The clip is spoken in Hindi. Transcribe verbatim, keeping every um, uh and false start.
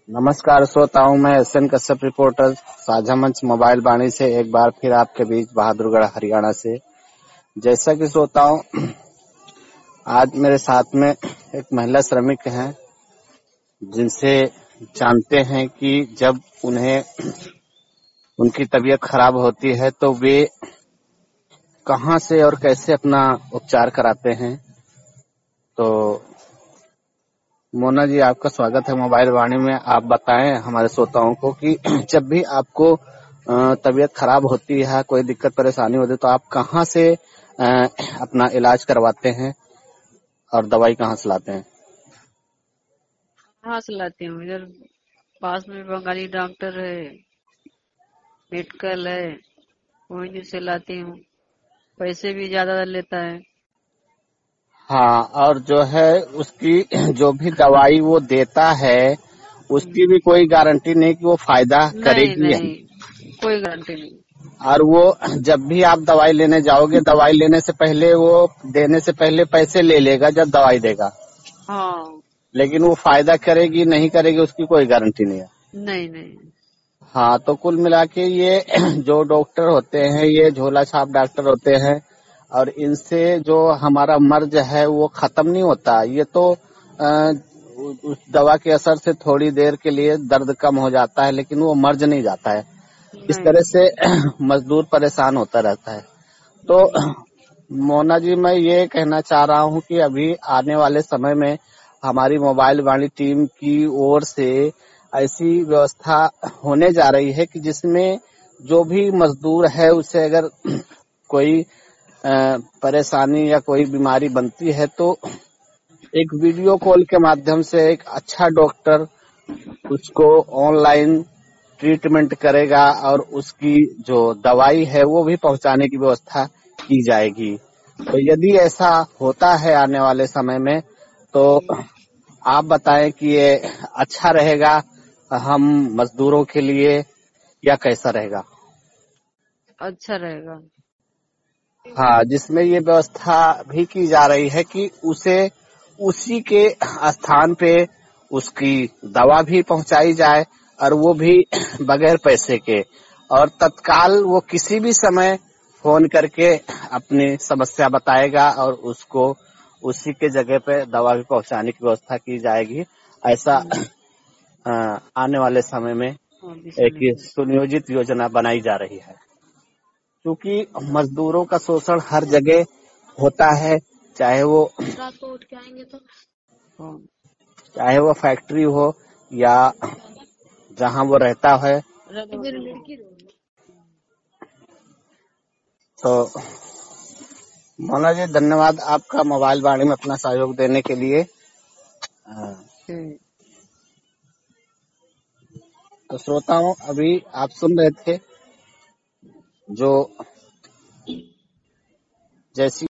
नमस्कार श्रोताओं, मैं एस एन कश्यप रिपोर्टर साझा मंच मोबाइल वाणी से एक बार फिर आपके बीच बहादुरगढ़ हरियाणा से। जैसा कि श्रोताओं, आज मेरे साथ में एक महिला श्रमिक हैं जिनसे जानते हैं कि जब उन्हें उनकी तबीयत खराब होती है तो वे कहां से और कैसे अपना उपचार कराते हैं। तो मोना जी, आपका स्वागत है मोबाइल वाणी में। आप बताएं हमारे श्रोताओं को कि जब भी आपको अ, तबीयत खराब होती है, कोई दिक्कत परेशानी होती है, तो आप कहां से अ, अपना इलाज करवाते हैं और दवाई कहां से लाते हैं? कहाँ से लाती हूँ? इधर पास में बंगाली डॉक्टर है, मेडिकल है, वहीं से लाती हूँ। पैसे भी ज्यादा लेता है। हाँ, और जो है उसकी जो भी दवाई वो देता है उसकी भी कोई गारंटी नहीं कि वो फायदा नहीं करेगी। नहीं, कोई गारंटी नहीं। और वो जब भी आप दवाई लेने जाओगे, दवाई लेने से पहले वो देने से पहले पैसे ले लेगा जब दवाई देगा, हाँ, लेकिन वो फायदा करेगी नहीं करेगी उसकी कोई गारंटी नहीं है। नहीं नहीं। हाँ, तो कुल मिला के ये जो डॉक्टर होते हैं ये झोला छाप डॉक्टर होते हैं, और इनसे जो हमारा मर्ज है वो खत्म नहीं होता। ये तो अ, उस दवा के असर से थोड़ी देर के लिए दर्द कम हो जाता है, लेकिन वो मर्ज नहीं जाता है। इस नहीं, तरह से मजदूर परेशान होता रहता है। तो मोना जी, मैं ये कहना चाह रहा हूँ कि अभी आने वाले समय में हमारी मोबाइल वाली टीम की ओर से ऐसी व्यवस्था होने जा रही है कि जिसमें जो भी मजदूर है उसे अगर कोई अ, परेशानी या कोई बीमारी बनती है तो एक वीडियो कॉल के माध्यम से एक अच्छा डॉक्टर उसको ऑनलाइन ट्रीटमेंट करेगा और उसकी जो दवाई है वो भी पहुंचाने की व्यवस्था की जाएगी। तो यदि ऐसा होता है आने वाले समय में तो आप बताएं कि ये अच्छा रहेगा हम मजदूरों के लिए या कैसा रहेगा? अच्छा रहेगा। हाँ, जिसमें ये व्यवस्था भी की जा रही है कि उसे उसी के स्थान पे उसकी दवा भी पहुंचाई जाए, और वो भी बगैर पैसे के, और तत्काल वो किसी भी समय फोन करके अपनी समस्या बताएगा और उसको उसी के जगह पे दवा भी पहुंचाने की व्यवस्था की जाएगी। ऐसा हम्म, अ, आने वाले समय में हाँ, एक बिस्मिल्लाह। सुनियोजित योजना बनाई जा रही है, क्योंकि मजदूरों का शोषण हर जगह होता है। चाहे वो रात को उठ के आएंगे तो हाँ, चाहे वो फैक्ट्री हो या जहां वो रहता है। मेरी लड़की। तो मोना जी, धन्यवाद आपका मोबाइल वाणी में अपना सहयोग देने के लिए। अ, हम्म, तो श्रोताओं, अभी आप सुन रहे थे जो जैसी